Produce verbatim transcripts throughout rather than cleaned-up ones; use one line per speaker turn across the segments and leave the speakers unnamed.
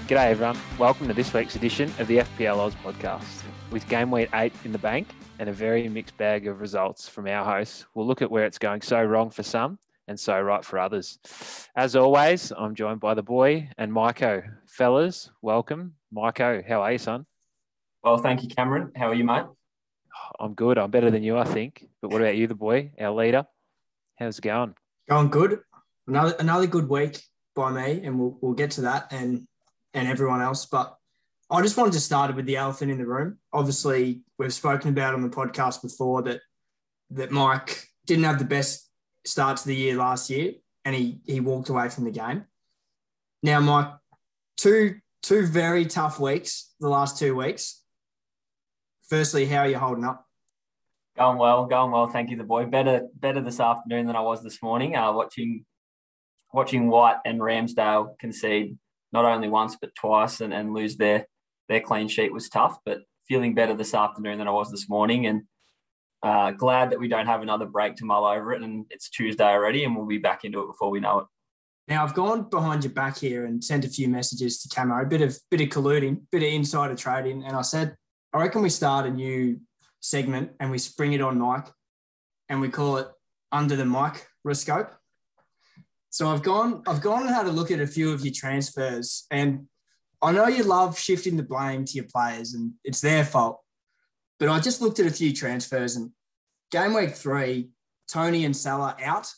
G'day everyone, welcome to this week's edition of the F P L Oz podcast. With game week eight in the bank and a very mixed bag of results from our hosts, we'll look at where it's going so wrong for some and so right for others. As always, I'm joined by the boy and Maiko. Fellas, welcome. Maiko, how are you, son?
Well, thank you, Cameron. How are you, mate?
I'm good. I'm better than you, I think. But what about you, the boy, our leader? How's it going?
Going good. Another another good week by me, and we'll we'll get to that and and everyone else. But I just wanted to start with the elephant in the room. Obviously, we've spoken about on the podcast before that that Mike didn't have the best start to the year last year, and he he walked away from the game. Now, Mike, two two very tough weeks, the last two weeks. Firstly, how are you holding up?
Going well, going well. Thank you, the boy. Better, better this afternoon than I was this morning. Uh, watching, watching White and Ramsdale concede not only once but twice and, and lose their their clean sheet was tough. But feeling better this afternoon than I was this morning, and uh, glad that we don't have another break to mull over it. And it's Tuesday already, and we'll be back into it before we know it.
Now, I've gone behind your back here and sent a few messages to Camo, a bit of bit of colluding, bit of insider trading, and I said, I reckon we start a new segment and we spring it on Mike and we call it Under the Microscope. So I've gone, I've gone and had a look at a few of your transfers, and I know you love shifting the blame to your players and it's their fault, but I just looked at a few transfers and game week three, Tony and Salah out.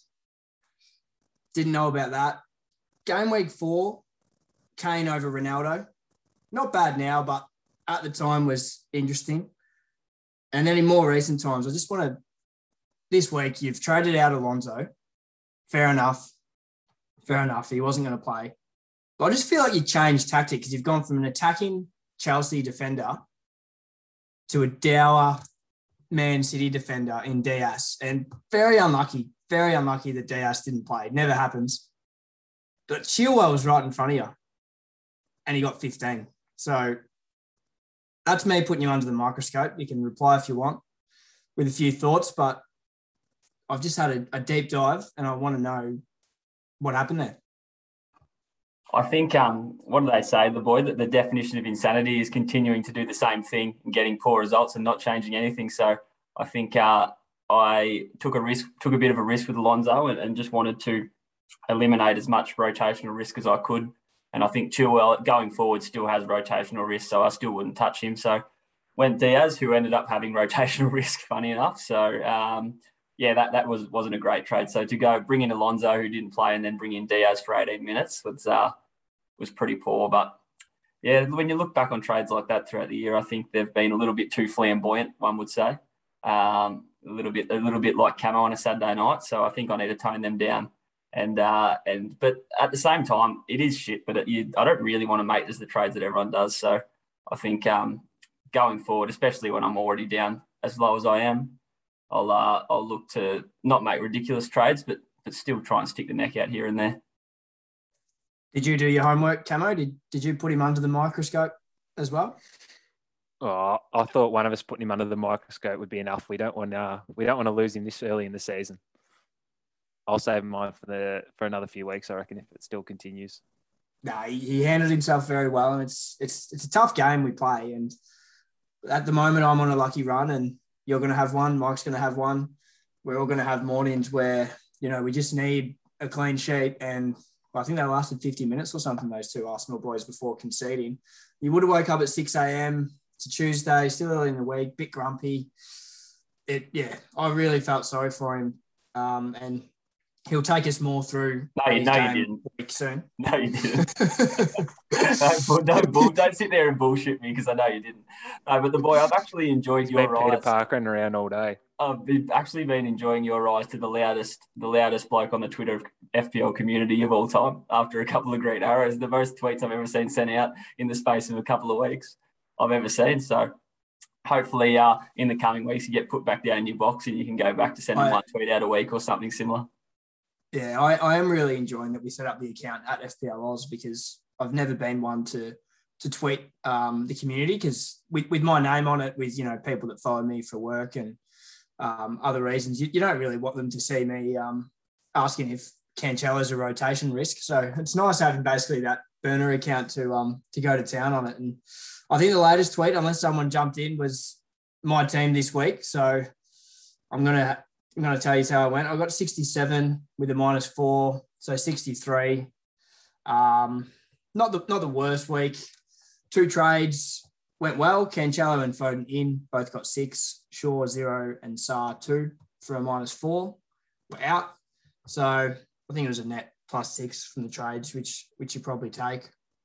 Didn't know about that. Game week four, Kane over Ronaldo. Not bad now, but at the time was interesting. And then in more recent times, I just want to, this week, you've traded out Alonso. Fair enough. Fair enough. He wasn't going to play. But I just feel like you changed tactic because you've gone from an attacking Chelsea defender to a dour Man City defender in Diaz. And very unlucky, very unlucky that Diaz didn't play. It never happens. But Chilwell was right in front of you. And he got fifteen. So that's me putting you under the microscope. You can reply if you want with a few thoughts, but I've just had a, a deep dive and I want to know what happened there.
I think, um, what do they say, the boy, that the definition of insanity is continuing to do the same thing and getting poor results and not changing anything. So I think uh, I took a risk, took a bit of a risk with Alonso and, and just wanted to eliminate as much rotational risk as I could. And I think Chilwell, going forward, still has rotational risk, so I still wouldn't touch him. So went Diaz, who ended up having rotational risk, funny enough. So, um, yeah, that, that was, wasn't a great trade. So to go bring in Alonso, who didn't play, and then bring in Diaz for eighteen minutes was uh, was pretty poor. But, yeah, when you look back on trades like that throughout the year, I think they've been a little bit too flamboyant, one would say. Um, a little bit a little bit like Camo on a Saturday night. So I think I need to tone them down. And uh, and but at the same time, it is shit. But it, you, I don't really want to make just the trades that everyone does. So I think um, going forward, especially when I'm already down as low as I am, I'll uh, I'll look to not make ridiculous trades, but but still try and stick the neck out here and there.
Did you do your homework, Camo? Did Did you put him under the microscope as well?
Oh, I thought one of us putting him under the microscope would be enough. We don't want uh, we don't want to lose him this early in the season. I'll save mine for the for another few weeks, I reckon, if it still continues.
No, he, he handled himself very well, and it's it's it's a tough game we play. And at the moment, I'm on a lucky run, and you're going to have one. Mike's going to have one. We're all going to have mornings where, you know, we just need a clean sheet. And well, I think they lasted fifty minutes or something, those two Arsenal boys, before conceding. You would have woke up at six a.m. to Tuesday, still early in the week, bit grumpy. It yeah, I really felt sorry for him, um, and he'll take us more through.
No, you, no, you didn't.
Week soon.
No, you didn't. no, no bull, don't sit there and bullshit me because I know you didn't. No, but the boy, I've actually enjoyed
It's
your
been Peter
rise.
Parker and around all day.
I've been, actually been enjoying your rise to the loudest, the loudest bloke on the Twitter F P L community of all time. After a couple of green arrows, the most tweets I've ever seen sent out in the space of a couple of weeks I've ever seen. So hopefully, uh, in the coming weeks, you get put back down in your box and you can go back to sending
I,
one tweet out a week or something similar.
Yeah, I, I am really enjoying that we set up the account at F P L Oz because I've never been one to to tweet um, the community because with, with my name on it, with, you know, people that follow me for work and um, other reasons, you, you don't really want them to see me um, asking if Cancelo's a rotation risk. So it's nice having basically that burner account to um to go to town on it. And I think the latest tweet, unless someone jumped in, was my team this week. So I'm gonna I'm gonna tell you how I went. I got sixty-seven with a minus four, so sixty-three. Um, not the not the worst week. Two trades went well. Cancelo and Foden in both got six. Shaw zero and Sarr two for a minus four. We're out. So I think it was a net plus six from the trades, which which you probably take.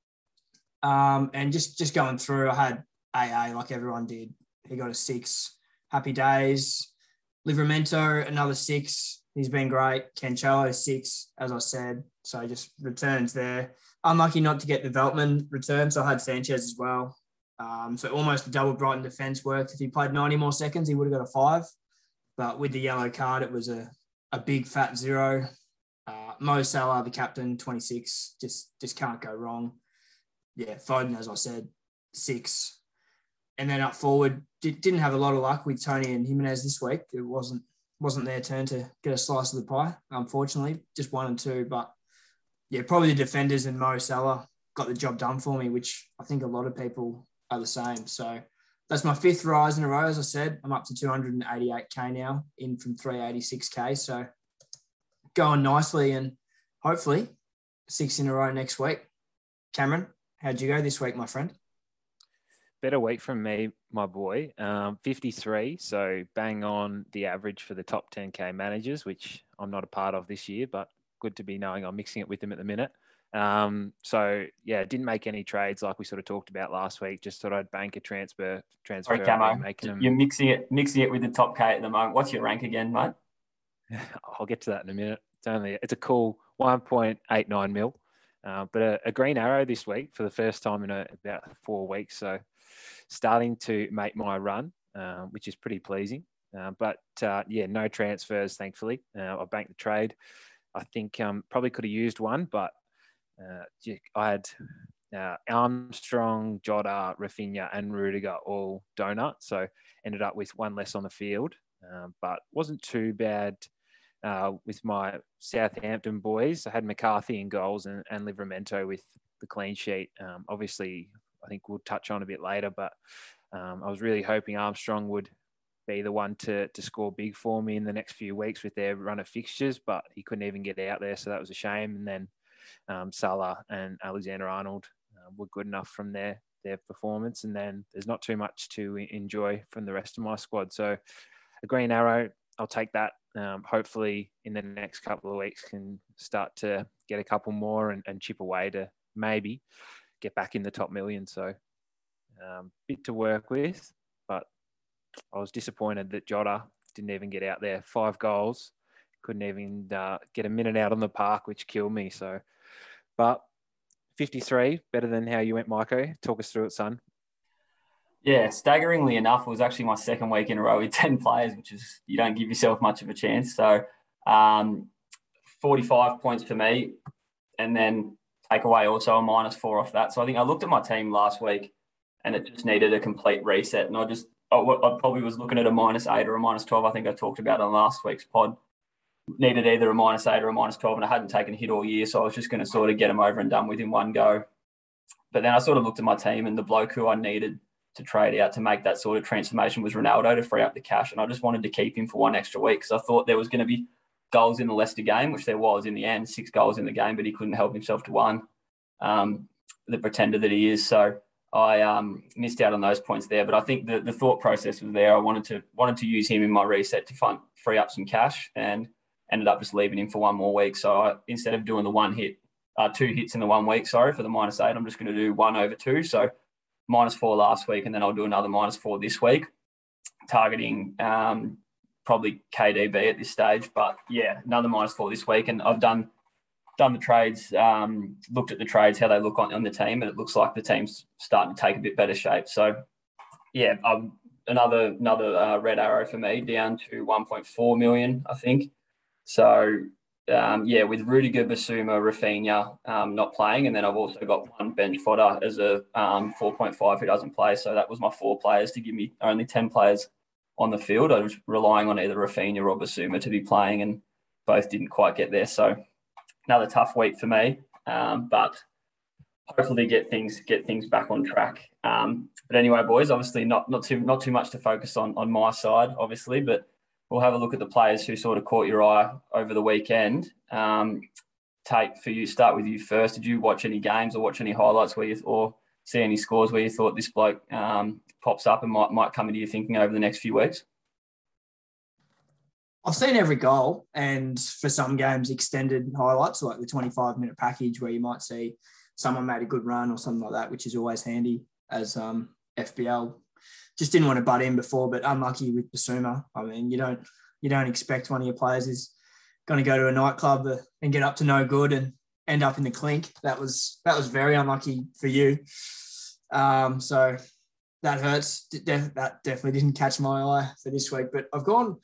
Um, and just just going through, I had A A like everyone did. He got a six. Happy days. Livramento, another six. He's been great. Cancelo, six, as I said. So just returns there. Unlucky not to get development return. So I had Sanchez as well. Um, so almost a double Brighton defence worked. If he played ninety more seconds, he would have got a five. But with the yellow card, it was a, a big fat zero. Uh, Mo Salah, the captain, twenty-six. Just, just can't go wrong. Yeah, Foden, as I said, six. And then up forward, did, didn't have a lot of luck with Tony and Jimenez this week. It wasn't wasn't their turn to get a slice of the pie, unfortunately. Just one and two. But, yeah, probably the defenders and Mo Salah got the job done for me, which I think a lot of people are the same. So that's my fifth rise in a row, as I said. I'm up to two hundred eighty-eight K now, in from three hundred eighty-six K. So going nicely, and hopefully six in a row next week. Cameron, how'd you go this week, my friend?
Better week from me, my boy. Um, fifty-three, so bang on the average for the top ten K managers, which I'm not a part of this year, but good to be knowing I'm mixing it with them at the minute. Um, so, yeah, didn't make any trades like we sort of talked about last week. Just thought I'd bank a transfer. transfer
Sorry, Camo,
making them...
you're mixing it, mixing it with the top K at the moment. What's your rank again, mate?
I'll get to that in a minute. It's only it's a cool one point eight nine mil. Uh, but a, a green arrow this week for the first time in a, about four weeks. So starting to make my run, uh, which is pretty pleasing. Uh, but, uh, yeah, no transfers, thankfully. Uh, I banked the trade. I think um, probably could have used one, but uh, I had uh, Armstrong, Jota, Rafinha and Rudiger all donut. So ended up with one less on the field, uh, but wasn't too bad. Uh, with my Southampton boys, I had McCarthy in goals and, and Livramento with the clean sheet. Um, obviously, I think we'll touch on a bit later, but um, I was really hoping Armstrong would be the one to to score big for me in the next few weeks with their run of fixtures, but he couldn't even get out there, so that was a shame. And then um, Salah and Alexander-Arnold uh, were good enough from their, their performance, and then there's not too much to enjoy from the rest of my squad. So a green arrow, I'll take that. Um, hopefully in the next couple of weeks can start to get a couple more and, and chip away to maybe get back in the top million. So um, bit to work with, but I was disappointed that Jota didn't even get out there. Five goals, couldn't even uh, get a minute out on the park, which killed me. So, but fifty-three, better than how you went, Maiko. Talk us through it, son.
Yeah, staggeringly enough, it was actually my second week in a row with ten players, which is, you don't give yourself much of a chance. So um, forty-five points for me, and then take away also a minus four off that. So I think I looked at my team last week and it just needed a complete reset. And I just, I, I probably was looking at a minus eight or a minus twelve. I think I talked about on last week's pod. Needed either a minus eight or a minus twelve, and I hadn't taken a hit all year. So I was just going to sort of get them over and done with in one go. But then I sort of looked at my team, and the bloke who I needed to trade out to make that sort of transformation was Ronaldo to free up the cash. And I just wanted to keep him for one extra week because I thought there was going to be goals in the Leicester game, which there was in the end, six goals in the game, but he couldn't help himself to one, um, the pretender that he is. So I um, missed out on those points there. But I think the, the thought process was there. I wanted to wanted to use him in my reset to fund, free up some cash, and ended up just leaving him for one more week. So I, instead of doing the one hit, uh, two hits in the one week, sorry, for the minus eight, I'm just going to do one over two. So minus four last week, and then I'll do another minus four this week, targeting um, probably K D B at this stage. But yeah, another minus four this week, and I've done done the trades, um, looked at the trades, how they look on, on the team, and it looks like the team's starting to take a bit better shape. So yeah, um, another another uh, red arrow for me, down to one point four million, I think. So Um, yeah, with Rudiger, Basuma, Rafinha um, not playing, and then I've also got one bench fodder as a um, four point five who doesn't play. So that was my four players to give me only ten players on the field. I was relying on either Rafinha or Basuma to be playing, and both didn't quite get there. So another tough week for me, um, but hopefully get things get things back on track. Um, but anyway, boys, obviously not not too not too much to focus on on my side, obviously, but we'll have a look at the players who sort of caught your eye over the weekend. Um, Tate, for you, start with you first. Did you watch any games or watch any highlights where you or see any scores where you thought this bloke um, pops up and might might come into your thinking over the next few weeks?
I've seen every goal, and for some games, extended highlights like the twenty-five minute package where you might see someone made a good run or something like that, which is always handy as um, F B L. Just didn't want to butt in before, but unlucky with Basuma. I mean, you don't you don't expect one of your players is going to go to a nightclub and get up to no good and end up in the clink. That was that was very unlucky for you. Um, so that hurts. That definitely didn't catch my eye for this week. But I've gone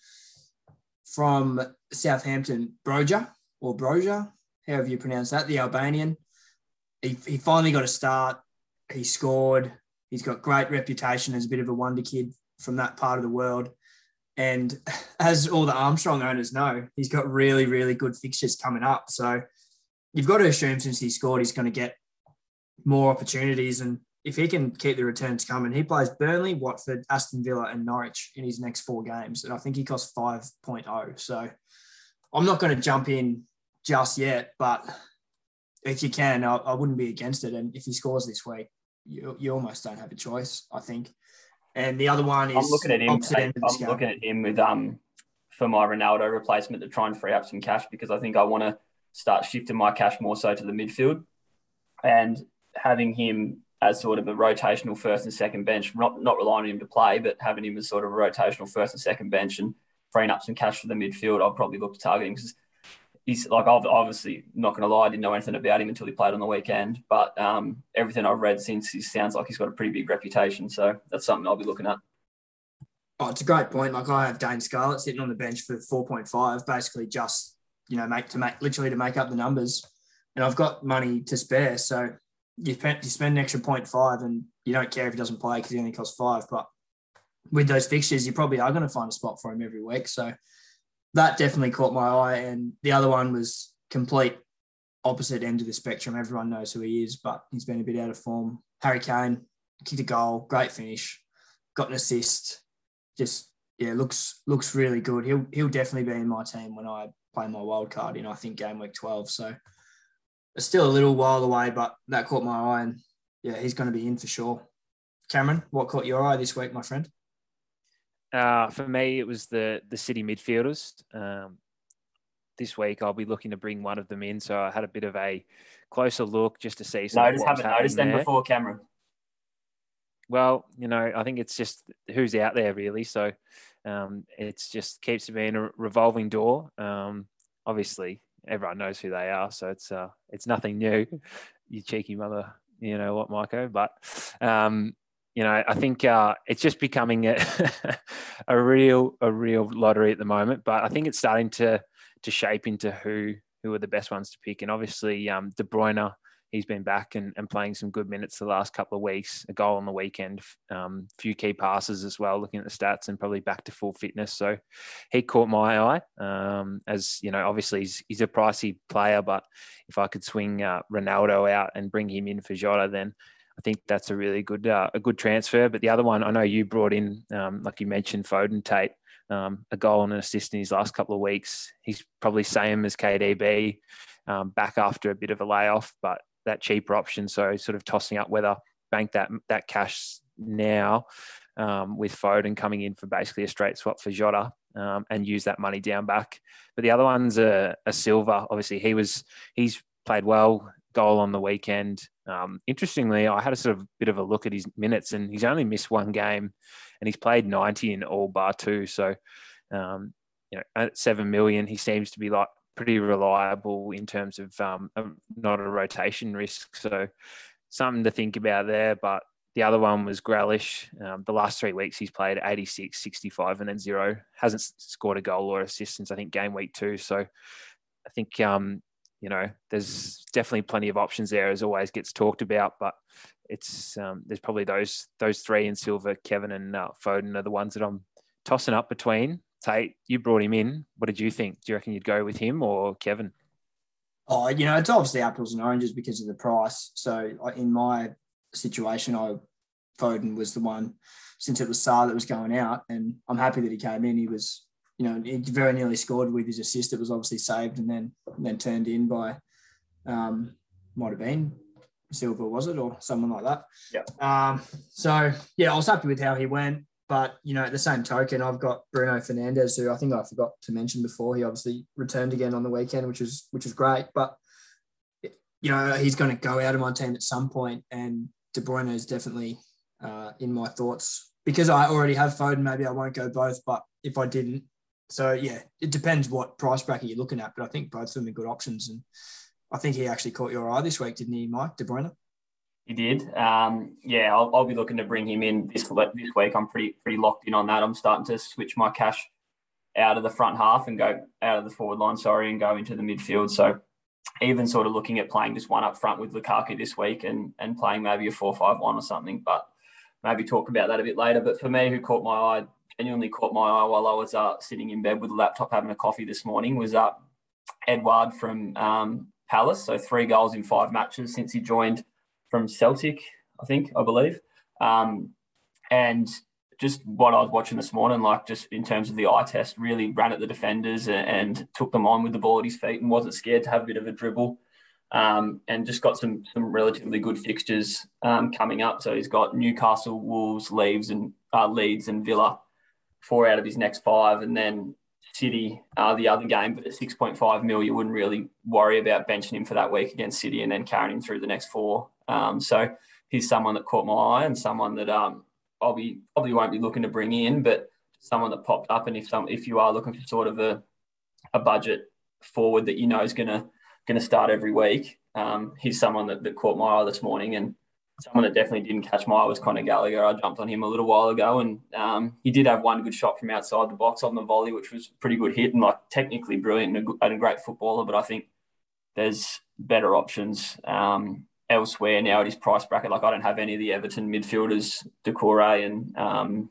from Southampton, Broja or Broja, however you pronounce that, the Albanian. He, he finally got a start. He scored. He's got great reputation as a bit of a wonder kid from that part of the world. And as all the Armstrong owners know, he's got really, really good fixtures coming up. So you've got to assume since he scored, he's going to get more opportunities. And if he can keep the returns coming, he plays Burnley, Watford, Aston Villa and Norwich in his next four games. And I think he costs five point oh. So I'm not going to jump in just yet, but if you can, I, I wouldn't be against it. And if he scores this week, you, you almost don't have a choice, I think. And the other one is
I'm looking at him.
I,
I'm looking at him with um for my Ronaldo replacement to try and free up some cash because I think I want to start shifting my cash more so to the midfield and having him as sort of a rotational first and second bench, not not relying on him to play, but having him as sort of a rotational first and second bench and freeing up some cash for the midfield. I'll probably look to target him because he's like, obviously not going to lie, I didn't know anything about him until he played on the weekend. But um, everything I've read since, he sounds like he's got a pretty big reputation. So that's something I'll be looking at.
Oh, it's a great point. Like I have Dane Scarlett sitting on the bench for four point five, basically just, you know, make to make literally to make up the numbers. And I've got money to spare. So you spend, you spend an extra zero point five and you don't care if he doesn't play because he only costs five. But with those fixtures, you probably are going to find a spot for him every week. So that definitely caught my eye. And the other one was complete opposite end of the spectrum. Everyone knows who he is, but he's been a bit out of form. Harry Kane, kicked a goal, great finish, got an assist. Just, yeah, looks looks really good. He'll he'll definitely be in my team when I play my wild card in, I think, game week twelve. So it's still a little while away, but that caught my eye. And, yeah, he's going to be in for sure. Cameron, what caught your eye this week, my friend?
Uh, for me, it was the the City midfielders. Um, this week, I'll be looking to bring one of them in. So I had a bit of a closer look just to see.
No, just haven't noticed them before, Cameron.
Well, you know, I think it's just who's out there really. So um, it's just keeps it being a revolving door. Um, obviously, everyone knows who they are, so it's uh, it's nothing new. You cheeky mother, you know what, Michael? But um, you know, I think uh, it's just becoming a, a real a real lottery at the moment. But I think it's starting to to shape into who who are the best ones to pick. And obviously, um, De Bruyne, he's been back and, and playing some good minutes the last couple of weeks. A goal on the weekend, a um, few key passes as well, looking at the stats, and probably back to full fitness. So he caught my eye. Um, as you know, obviously he's, he's a pricey player, but if I could swing uh, Ronaldo out and bring him in for Jota, then I think that's a really good uh, a good transfer. But the other one, I know you brought in, um, like you mentioned, Foden Tate, um, a goal and an assist in his last couple of weeks. He's probably same as K D B, um, back after a bit of a layoff, but that cheaper option. So sort of tossing up whether bank that that cash now um, with Foden coming in for basically a straight swap for Jota um, and use that money down back. But the other one's a, a Silva. Obviously, he was he's played well. Goal on the weekend. Um, interestingly, I had a sort of bit of a look at his minutes, and he's only missed one game, and he's played ninety in all bar two. So, um, you know, at seven million, he seems to be like pretty reliable in terms of um, not a rotation risk. So, something to think about there. But the other one was Grealish. Um, the last three weeks, he's played eighty-six, sixty-five, and then zero. Hasn't scored a goal or assist since I think game week two. So, I think. Um, You know, there's definitely plenty of options there, as always gets talked about, but it's um, there's probably those those three in Silva, Kevin and uh, Foden are the ones that I'm tossing up between. Tate, you brought him in. What did you think? Do you reckon you'd go with him or Kevin?
Oh, you know, it's obviously apples and oranges because of the price. So in my situation, I Foden was the one, since it was Sarr that was going out, and I'm happy that he came in. He was, you know, he very nearly scored with his assist. It was obviously saved and then and then turned in by, um, might have been Silva, was it, or someone like that?
Yeah.
Um, so yeah, I was happy with how he went. But, you know, at the same token, I've got Bruno Fernandes, who I think I forgot to mention before. He obviously returned again on the weekend, which is which is great. But, you know, he's going to go out of my team at some point, and De Bruyne is definitely uh, in my thoughts. Because I already have Foden, maybe I won't go both, but if I didn't. So, yeah, it depends what price bracket you're looking at, but I think both of them are good options. And I think he actually caught your eye this week, didn't he, Mike, De Bruyne?
He did. Um, yeah, I'll, I'll be looking to bring him in this this week. I'm pretty pretty locked in on that. I'm starting to switch my cash out of the front half and go out of the forward line, sorry, and go into the midfield. So even sort of looking at playing just one up front with Lukaku this week and and playing maybe a four five one or something, but maybe talk about that a bit later. But for me, who caught my eye, genuinely caught my eye while I was uh, sitting in bed with a laptop having a coffee this morning was uh, Edouard from um, Palace. So three goals in five matches since he joined from Celtic, I think, I believe. Um, and just what I was watching this morning, like just in terms of the eye test, really ran at the defenders and, and took them on with the ball at his feet and wasn't scared to have a bit of a dribble. Um, and just got some some relatively good fixtures um, coming up. So he's got Newcastle, Wolves, Leeds, and uh, Leeds and Villa, four out of his next five, and then City, uh, the other game, but at six point five mil, you wouldn't really worry about benching him for that week against City and then carrying him through the next four. Um, so he's someone that caught my eye and someone that um, I'll be probably won't be looking to bring in, but someone that popped up. And if some, if you are looking for sort of a, a budget forward that you know is gonna gonna start every week, um, he's someone that, that caught my eye this morning. And someone that definitely didn't catch my eye was Conor Gallagher. I jumped on him a little while ago, and um, he did have one good shot from outside the box on the volley, which was a pretty good hit and like technically brilliant and a, and a great footballer. But I think there's better options um, elsewhere now at his price bracket. Like I don't have any of the Everton midfielders, Doucouré and um,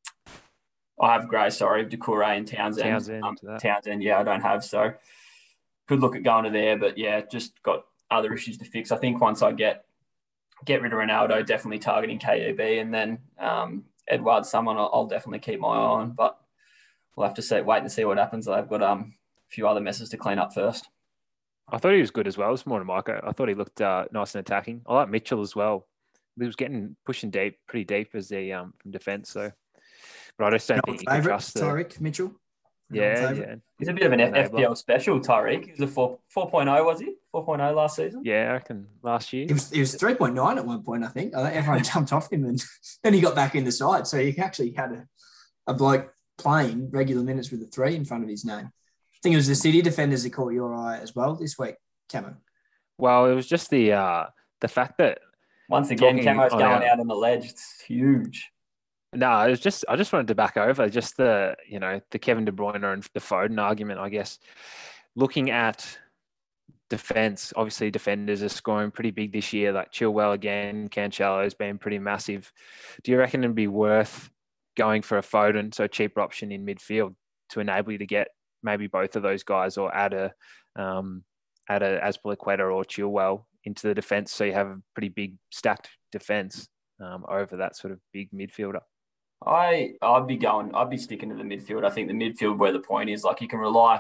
I have Gray, sorry, Doucouré and Townsend.
Townsend,
um,
that.
Townsend, yeah, I don't have. So could look at going to there, but yeah, just got other issues to fix. I think once I get get rid of Ronaldo, definitely targeting K D B, and then um, Edouard, someone I'll, I'll definitely keep my eye on. But we'll have to see, wait and see what happens. I've got um, a few other messes to clean up first.
I thought he was good as well. It's more than Micah. I thought he looked uh, nice and attacking. I like Mitchell as well. He was getting pushing deep, pretty deep as the um from defence. So, but I just don't think you can trust the
Tyreek Mitchell.
Yeah, yeah.
He's a bit of an F P L special, Tyreek. He was a four, 4.0, was he? four point oh last season?
Yeah, I reckon last year.
He was, he was three point nine at one point, I think. I think everyone jumped off him, and then he got back in the side. So he actually had a, a bloke playing regular minutes with a three in front of his name. I think it was the City defenders that caught your eye as well this week, Camo.
Well, it was just the uh, the fact that...
Once again, Camo's going out, out on the ledge. It's huge.
No, it was just I just wanted to back over just the you know the Kevin De Bruyne and the Foden argument. I guess looking at defense, obviously defenders are scoring pretty big this year. Like Chilwell again, Cancelo's been pretty massive. Do you reckon it'd be worth going for a Foden, so a cheaper option in midfield to enable you to get maybe both of those guys, or add a um, add a Azpilicueta or Chilwell into the defense, so you have a pretty big stacked defense um, over that sort of big midfielder?
I, I'd be going, I'd be sticking to the midfield. I think the midfield where the point is, like you can rely,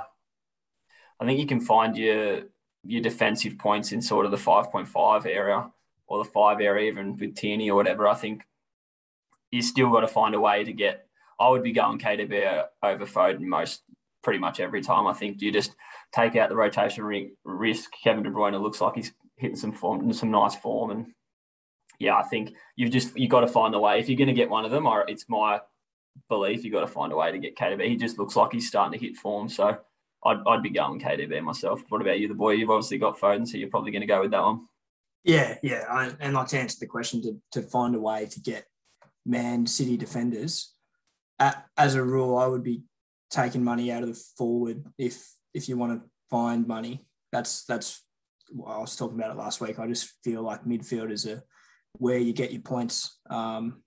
I think you can find your your defensive points in sort of the five point five area or the five area, even with Tierney or whatever. I think you still got to find a way to get, I would be going K D B over Foden most, pretty much every time. I think you just take out the rotation risk. Kevin De Bruyne looks like he's hitting some form, some nice form, and yeah, I think you've just you got to find a way. If you're going to get one of them, or it's my belief, you got to find a way to get K D B. He just looks like he's starting to hit form, so I'd I'd be going K D B myself. What about you, the boy? You've obviously got Foden, so you're probably going to go with that one.
Yeah, yeah, I, and like to answer the question, to to find a way to get Man City defenders. At, as a rule, I would be taking money out of the forward if if you want to find money. That's that's. Well, I was talking about it last week. I just feel like midfielders are where you get your points. Um,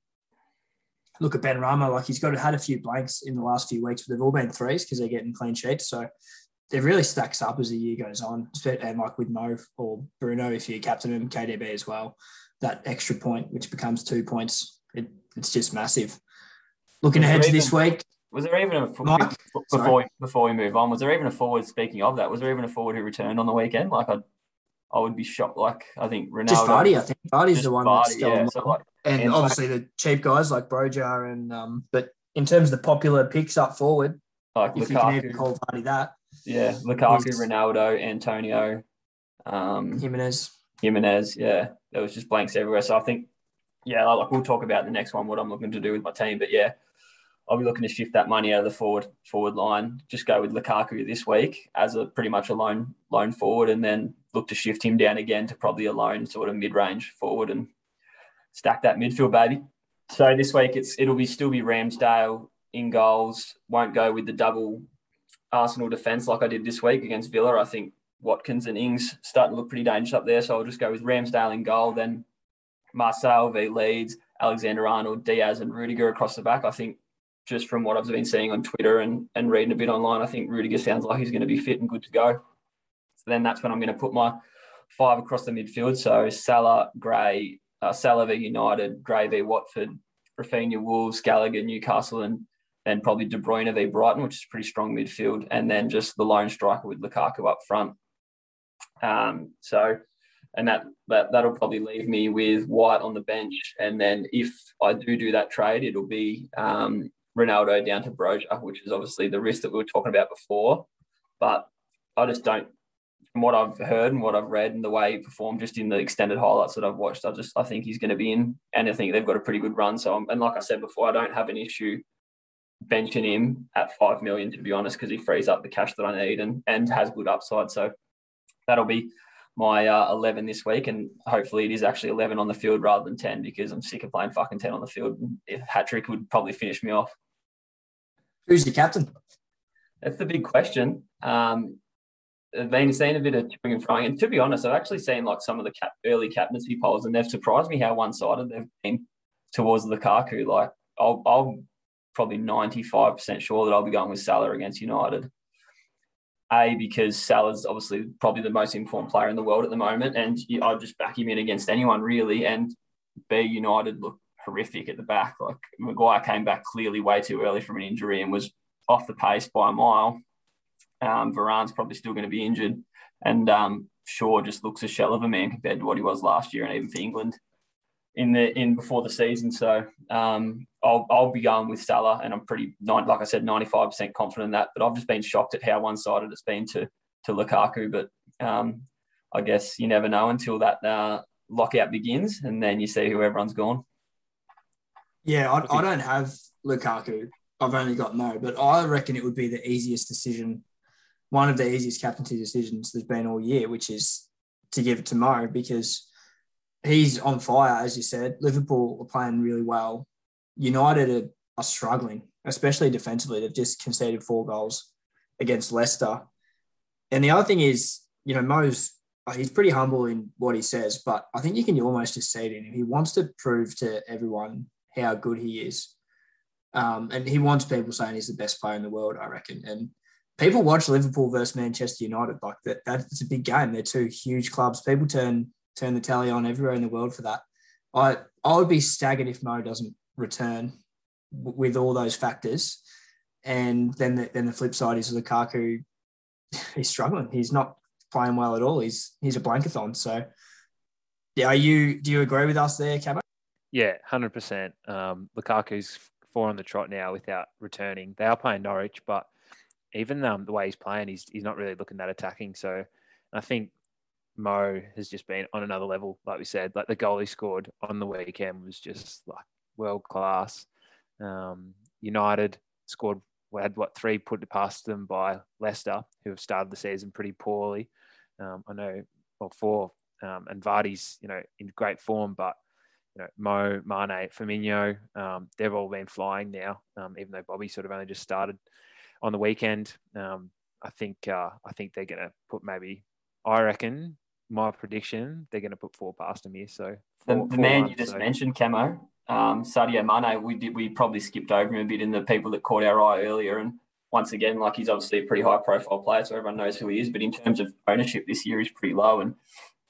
look at Benrahma, like he's got had a few blanks in the last few weeks, but they've all been threes because they're getting clean sheets. So it really stacks up as the year goes on, and like with Mo or Bruno, if you captain him, K D B as well, that extra point, which becomes two points, it, it's just massive. Looking
Was
ahead
there
to this
even-
week,
Was there even a
Mike,
before
sorry.
we, before we move on? Was there even a forward? Speaking of that, was there even a forward who returned on the weekend? Like I, I would be shocked. Like I think Ronaldo.
Just Vardy, I think Vardy's
just
the one
Vardy,
that's still
yeah.
on.
So like,
and,
and
obviously the cheap guys like Broja and um, but in terms of the popular picks up forward,
like
if you can even
Lukaku,
call Vardy that,
yeah, Lukaku,
He's-
Ronaldo, Antonio, um,
Jimenez.
Jimenez, yeah, there was just blanks everywhere. So I think, yeah, like we'll talk about the next one, what I'm looking to do with my team. But yeah, I'll be looking to shift that money out of the forward forward line. Just go with Lukaku this week as a pretty much a lone lone forward, and then look to shift him down again to probably a lone sort of mid range forward and stack that midfield, baby. So this week it's it'll be still be Ramsdale in goals. Won't go with the double Arsenal defence like I did this week against Villa. I think Watkins and Ings starting to look pretty dangerous up there. So I'll just go with Ramsdale in goal, then Marcel v Leeds, Alexander Arnold, Diaz and Rudiger across the back. I think just from what I've been seeing on Twitter and, and reading a bit online, I think Rudiger sounds like he's going to be fit and good to go. So then that's when I'm going to put my five across the midfield. So Salah, Gray, uh, Salah v United, Gray v Watford, Rafinha, Wolves, Gallagher, Newcastle, and then probably De Bruyne v Brighton, which is pretty strong midfield. And then just the lone striker with Lukaku up front. Um, so, and that, that, that'll probably leave me with White on the bench. And then if I do do that trade, it'll be um, Ronaldo down to Broja, which is obviously the risk that we were talking about before. But I just don't, from what I've heard and what I've read and the way he performed just in the extended highlights that I've watched, I just, I think he's going to be in, and I think they've got a pretty good run. So, I'm, and like I said before, I don't have an issue benching him at five million, to be honest, because he frees up the cash that I need and, and has good upside. So that'll be my uh, eleven this week, and hopefully it is actually eleven on the field rather than ten, because I'm sick of playing fucking ten on the field. If hat-trick would probably finish me off.
Who's your captain?
That's the big question. Um, I've been seeing a bit of toing and froing, and to be honest, I've actually seen like some of the cap, early captaincy polls, and they've surprised me how one-sided they've been towards Lukaku. Like I'll, I'll probably ninety-five percent sure that I'll be going with Salah against United. A, because Salah's obviously probably the most informed player in the world at the moment, and I'd just back him in against anyone really. And B, United look horrific at the back. Like Maguire came back clearly way too early from an injury and was off the pace by a mile. Um, Varane's probably still going to be injured, and um, Shaw just looks a shell of a man compared to what he was last year, and even for England in the in before the season. So um, I'll I'll be going with Salah, and I'm pretty like I said, ninety-five percent confident in that. But I've just been shocked at how one-sided it's been to to Lukaku. But um, I guess you never know until that uh, lockout begins, and then you see who everyone's gone.
Yeah, I, I don't have Lukaku. I've only got Mo, but I reckon it would be the easiest decision, one of the easiest captaincy decisions there's been all year, which is to give it to Mo, because he's on fire, as you said. Liverpool are playing really well. United are, are struggling, especially defensively. They've just conceded four goals against Leicester. And the other thing is, you know, Mo's, he's pretty humble in what he says, but I think you can almost just see it in him. He wants to prove to everyone how good he is. Um, and he wants people saying he's the best player in the world, I reckon. And people watch Liverpool versus Manchester United like that. That's a big game. They're two huge clubs. People turn turn the tally on everywhere in the world for that. I I would be staggered if Mo doesn't return w- with all those factors. And then the, then the flip side is Lukaku. He's struggling. He's not playing well at all. He's he's a blankathon. So, yeah, are you do you agree with us there, Cabo?
Yeah, one hundred percent. Um, Lukaku's four on the trot now without returning. They are playing Norwich, but even um, the way he's playing, he's he's not really looking that attacking. So I think Mo has just been on another level, like we said. Like the goal he scored on the weekend was just like world class. Um, United scored, we had what, three put past them by Leicester, who have started the season pretty poorly. Um, I know, well, four, um, and Vardy's, you know, in great form, but you know, Mo, Mane, Firmino, um, they've all been flying now, um, even though Bobby sort of only just started on the weekend. Um, I think uh, I think they're going to put maybe, I reckon, my prediction, they're going to put four past them here. So four,
the, the
four
man
one,
you just
so.
mentioned, Camo, um, Sadio Mane, we did we probably skipped over him a bit in the people that caught our eye earlier, and once again, like he's obviously a pretty high profile player, so everyone knows who he is. But in terms of ownership this year, he's pretty low, and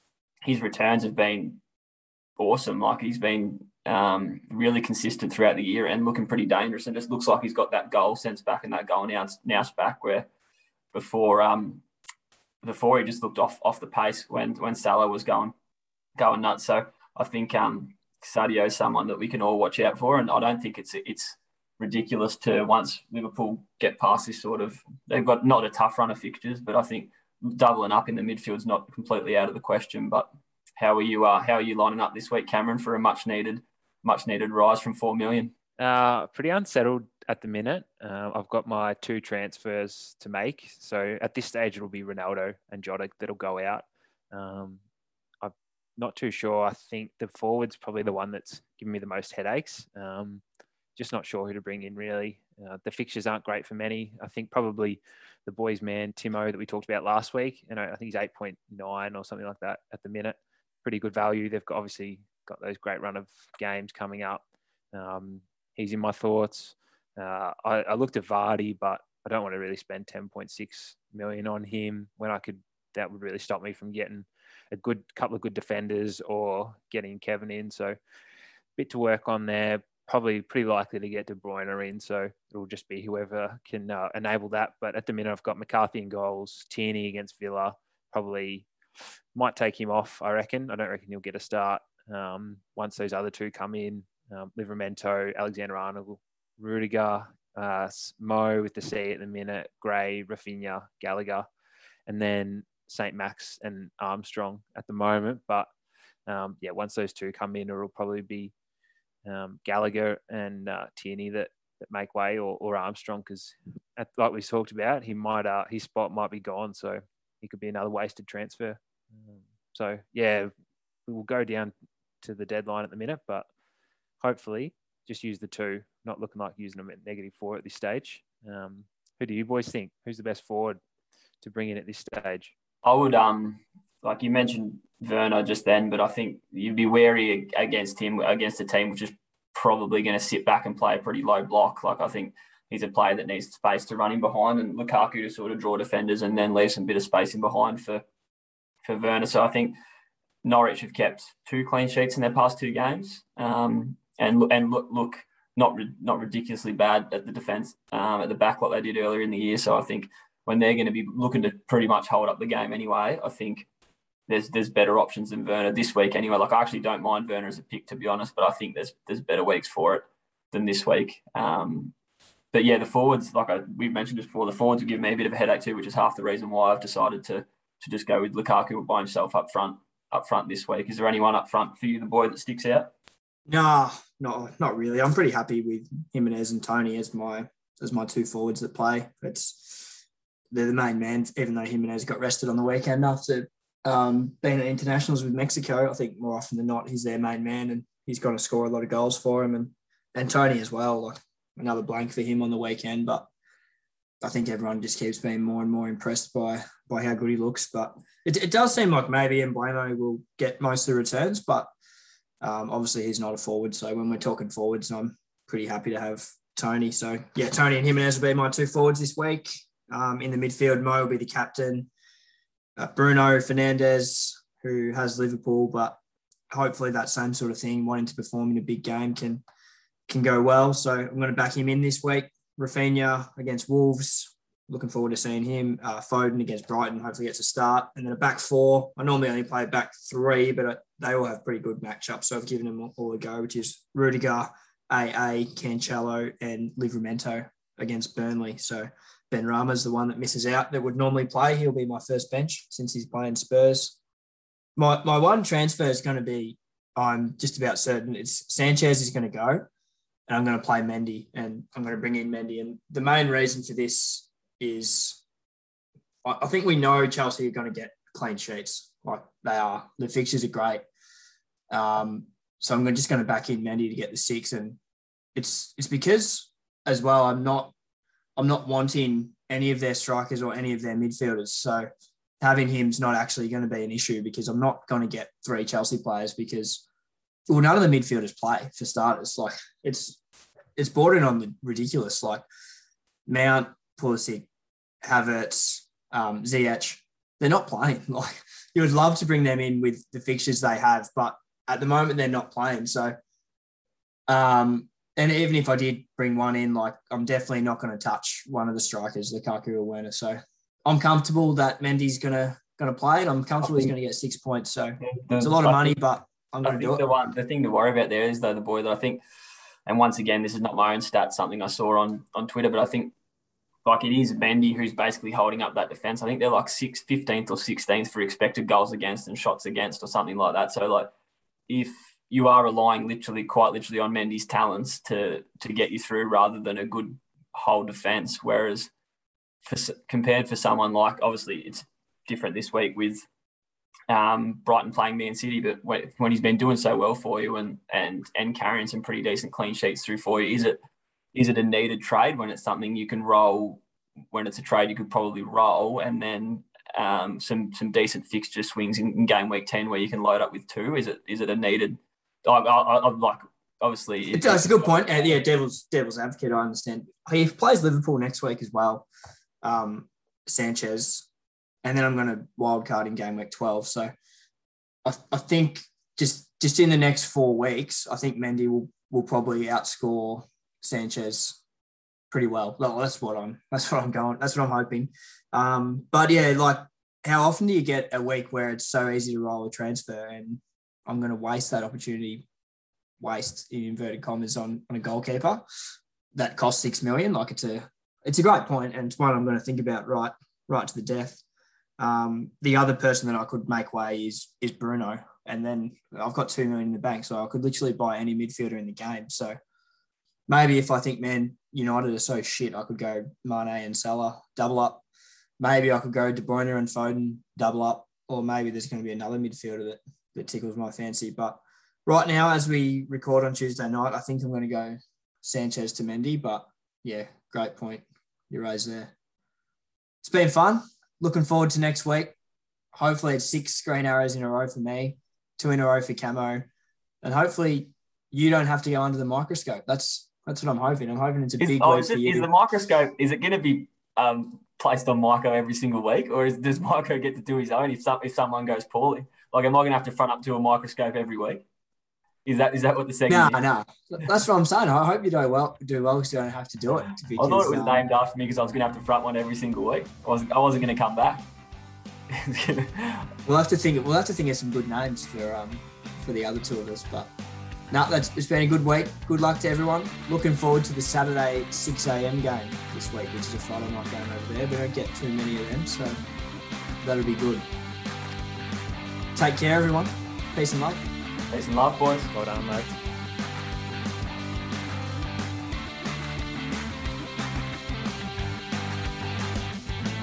his returns have been awesome. Like he's been um, really consistent throughout the year and looking pretty dangerous. And just looks like he's got that goal sense back and that goal now now back where before um, before he just looked off off the pace when when Salah was going going nuts. So I think um, Sadio is someone that we can all watch out for, and I don't think it's it's ridiculous to once Liverpool get past this sort of, they've got not a tough run of fixtures, but I think doubling up in the midfield is not completely out of the question. But how are you? Uh, how are you lining up this week, Cameron, for a much needed, much needed rise from four million?
Uh, pretty unsettled at the minute. Uh, I've got my two transfers to make, so at this stage it'll be Ronaldo and Jota that'll go out. Um, I'm not too sure. I think the forward's probably the one that's giving me the most headaches. Um, just not sure who to bring in really. Uh, the fixtures aren't great for many. I think probably the boys' man Timo that we talked about last week. You know, I think he's eight point nine or something like that at the minute. Pretty good value. They've got obviously got those great run of games coming up. Um, he's in my thoughts. Uh, I, I looked at Vardy, but I don't want to really spend ten point six million on him when I could. That would really stop me from getting a good couple of good defenders or getting Kevin in. So, bit to work on there. Probably pretty likely to get De Bruyne in, so it'll just be whoever can uh, enable that. But at the minute, I've got McCarthy in goals, Tierney against Villa. Probably might take him off, I reckon. I don't reckon he'll get a start um, once those other two come in. Um, Livramento, Alexander-Arnold, Rudiger, uh, Mo with the C at the minute, Gray, Rafinha, Gallagher, and then Saint Max and Armstrong at the moment. But um, yeah, once those two come in, it'll probably be Um, Gallagher and uh, Tierney that, that make way, or, or Armstrong, because like we talked about, he might uh, his spot might be gone, so he could be another wasted transfer. Um, so yeah, we will go down to the deadline at the minute, but hopefully just use the two. Not looking like using them at negative four at this stage. Um, who do you boys think? Who's the best forward to bring in at this stage?
I would um like you mentioned Werner just then, but I think you'd be wary against him, against a team which is probably going to sit back and play a pretty low block. Like I think he's a player that needs space to run in behind, and Lukaku to sort of draw defenders and then leave some bit of space in behind for, for Werner. So I think Norwich have kept two clean sheets in their past two games, um, and and look, look not not ridiculously bad at the defence, um, at the back like they did earlier in the year. So I think when they're going to be looking to pretty much hold up the game anyway, I think There's there's better options than Werner this week anyway. Like I actually don't mind Werner as a pick, to be honest, but I think there's there's better weeks for it than this week. Um, but yeah, the forwards, like I, we've mentioned this before, the forwards will give me a bit of a headache too, which is half the reason why I've decided to to just go with Lukaku by himself up front up front this week. Is there anyone up front for you, the boy, that sticks out?
No, no, not really. I'm pretty happy with Jimenez and Tony as my as my two forwards that play. It's they're the main man, even though Jimenez got rested on the weekend after um, being at internationals with Mexico. I think more often than not, he's their main man, and he's going to score a lot of goals for him. And and Tony as well, like another blank for him on the weekend. But I think everyone just keeps being more and more impressed by by how good he looks. But it, it does seem like maybe Mbeumo will get most of the returns, but um, obviously he's not a forward. So when we're talking forwards, I'm pretty happy to have Tony. So yeah, Tony and Jimenez will be my two forwards this week. Um, in the midfield, Mo will be the captain. Uh, Bruno Fernandes, who has Liverpool, but hopefully that same sort of thing, wanting to perform in a big game, can can go well. So I'm going to back him in this week. Rafinha against Wolves. Looking forward to seeing him. Uh, Foden against Brighton. Hopefully gets a start. And then a back four. I normally only play back three, but they all have pretty good matchups. So I've given them all a go, which is Rudiger, A A, Cancelo, and Livramento against Burnley. So Ben Rama's the one that misses out that would normally play. He'll be my first bench since he's playing Spurs. My my one transfer is going to be, I'm just about certain, it's Sanchez is going to go, and I'm going to play Mendy, and I'm going to bring in Mendy. And the main reason for this is I think we know Chelsea are going to get clean sheets. Like they are. The fixtures are great. Um, so I'm just going to back in Mendy to get the six. And it's it's because as well, I'm not I'm not wanting any of their strikers or any of their midfielders. So having him's not actually going to be an issue because I'm not going to get three Chelsea players because, well, none of the midfielders play for starters. Like it's it's bordering on the ridiculous. Like Mount, Pulisic, Havertz, um, Ziyech, they're not playing. Like, you would love to bring them in with the fixtures they have, but at the moment they're not playing. So, um, and even if I did bring one in, like, I'm definitely not going to touch one of the strikers, Lukaku or Werner. So I'm comfortable that Mendy's going to going to play, and I'm comfortable he's going to get six points. So
the,
it's a lot of
I
money,
think,
but I'm going to do it.
The one, the thing to worry about there is though the boy that I think, and once again, this is not my own stats, something I saw on on Twitter, but I think like it is Mendy who's basically holding up that defense. I think they're like sixth, fifteenth or sixteenth for expected goals against and shots against or something like that. So like if you are relying literally, quite literally on Mendy's talents to to get you through rather than a good whole defense, whereas for, compared for someone like, obviously it's different this week with um, Brighton playing Man City, but when, when he's been doing so well for you and and and carrying some pretty decent clean sheets through for you, is it is it a needed trade when it's something you can roll? When it's a trade you could probably roll, and then um, some some decent fixture swings in, in game week ten where you can load up with two. Is it is it a needed? I, I, I like obviously.
It, it's a good point. And yeah, devil's devil's advocate. I understand. He plays Liverpool next week as well. Um, Sanchez, and then I'm going to wildcard in game week twelve. So I, I think just just in the next four weeks, I think Mendy will will probably outscore Sanchez pretty well. Well, that's what I'm. That's what I'm going. That's what I'm hoping. Um, but yeah, like how often do you get a week where it's so easy to roll a transfer, and I'm going to waste that opportunity, waste in inverted commas on, on a goalkeeper that costs six million. Like it's a it's a great point, and it's one I'm going to think about right right to the death. Um, the other person that I could make way is is Bruno, and then I've got two million in the bank, so I could literally buy any midfielder in the game. So maybe if I think Man United are so shit, I could go Mane and Salah double up. Maybe I could go De Bruyne and Foden double up, or maybe there's going to be another midfielder that, that tickles my fancy. But right now, as we record on Tuesday night, I think I'm going to go Sanchez to Mendy. But yeah, great point you raised there. It's been fun. Looking forward to next week. Hopefully it's six green arrows in a row for me, two in a row for Camo, and hopefully you don't have to go under the microscope. That's that's what I'm hoping. I'm hoping it's a
is,
big
oh,
week
is,
for
it,
you.
is the microscope, is it going to be um, placed on Myko every single week, or is, does Myko get to do his own if some, if someone goes poorly? Like, am I going to have to front up to a microscope every week? Is that is that what the segment
No,
is?
no. That's what I'm saying. I hope you do well, do well so you don't have to do it. Because,
I thought it was
um,
named after me because I was going to have to front one every single week. I wasn't, I wasn't going to come back.
We'll have to think. We'll have to think of some good names for um for the other two of us. But no, that's it's been a good week. Good luck to everyone. Looking forward to the Saturday six a.m. game this week, which is a Friday night game over there. We don't get too many of them, so that'll be good. Take care, everyone. Peace and love.
Peace and love, boys.
Well done, mate.